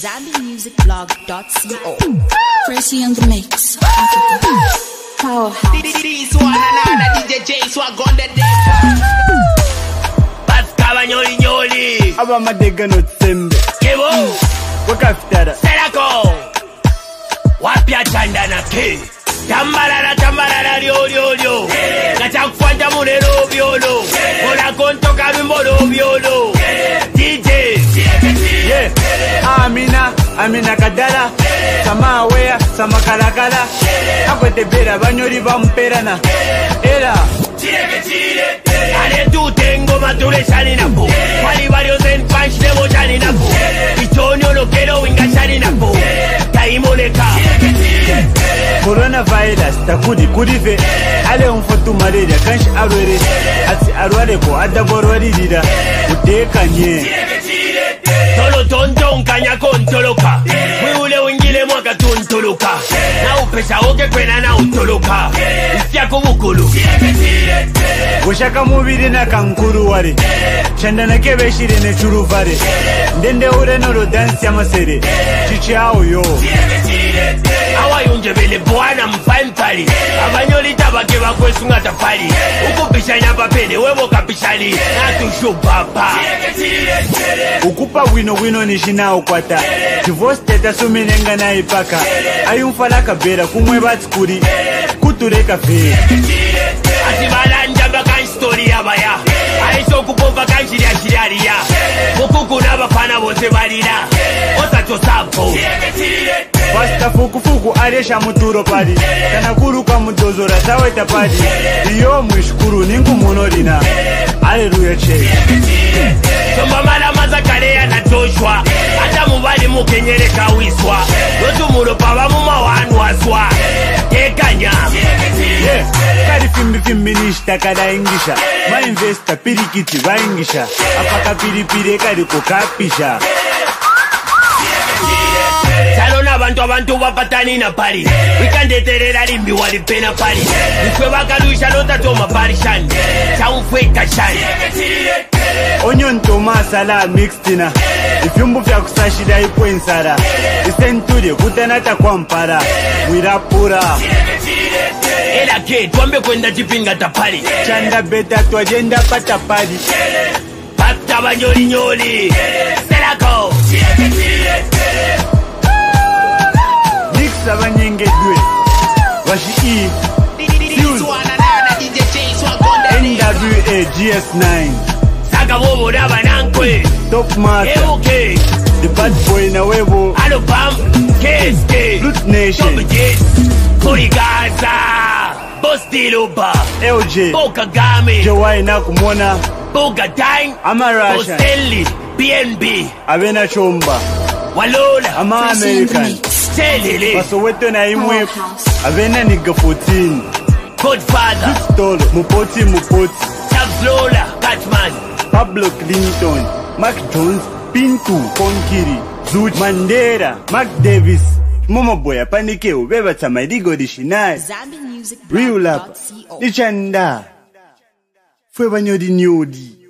ZambianMusicBlog.co. Fresh on the mix. Africa. Powerhouse. This one another DJ J Swag on the deck. Pascava nyoli nyoli. Aba madega no tsembe. Kevo. Wakafitara. Serako. Wapya chanda na ke. Tambarara lyo lyo lyo. Gacha kufanja mulero byolo. Ola konto kabimbolo byolo. DJ. Yeah. Amina kadala. Sama wea, sama kalakala. Akwete bera banyori bamperana. Era. Ale tu tengo mature shani na po. Wali varios en punch debo shani na po. Pichonio no quiero winga shani na po. Taimoneka. Coronavirus takudi kudive. Ale umfotu malaria kanshi arwere. Ati arware ko adaborwari dida. Uteka nye. Tolo tonto nkanya kontoloka. Wiule wingile mwaka tuntoloka. Na upesa oke kwena na utoloka. Ifya kubukulu. Gushaka mubiri na kankuru ware. Chanda na kebe shire ne churuvare. Ndende ure noro dance ya masere. Chichi hao yo. Awa yunje bele bwana mfampali. Abanyoli tabake bakwesu ngata pali. Ukupisha nyapa pele webo kapishali. Na tushu papa. Ukupa wino nishina ukwata. Divorce teta suminenga na ipaka. Ayumfala kabera kumwe batskuri. Kutureka fe. Atibala njamba kan story yabaya. Aisho kupompa kan shiriya. Mukuku nabafana bose balira. Osacho sapo. Basta fuku aresha muturo padi. Kana kuruka mudozora saweta padi. Iyo mwishukuru ningu munorina. Hallelujah che. Somba mala mazakale ya na Joshua. Ata mubali mukenyereka wiswa. Yotu muropa wa muma wanu aswa. Ekanya. Yeah. Kari fimbi nishita kada ingisha. Ma investa pirikiti va ingisha. Apaka piripire kari kukapisha. Salona abantu wapatani na pari. Wikandeterera limbi walipena pari. Ikwe wakalusha lota toma parishani. Chaumfweka shani. Onion tomasala mixtina. Ifyumbu vya kusashida ipo insara. Isenturie kutenata kwa mpara. Wirapura. Ela ke tuambe kwenda jipinga tapari. Chanda beta tuajenda patapari. Pata banyoli nyoli. Serako. Nixa banyenge dwe. Washi NWA GS9. Saka bobo daba nankwe. Top master. Evoke. The bad boy na webo. Alobam. KSK. Root Nation. Kuri Gaza. Bosti Luba. LJ. Boka Game. Jawai na kumona. Boga Dine. Amarasha. Bostelli. BNB. Avena Chomba. Walola. Ama American. Selele. Wasoweto na imwe. Avena nigga 14. Godfather. Stolo. Mupoti. Chubbs Lola. Catman. Pablo Clinton. Mac Jones. Pintu. Konkiri. Zuch. Mandela. Mac Davis. Momo boya panike ubeba tamadigo dishinai. Real up. ZambianMusicBlog.co. Ichanda. Fwe banyodi nyodi.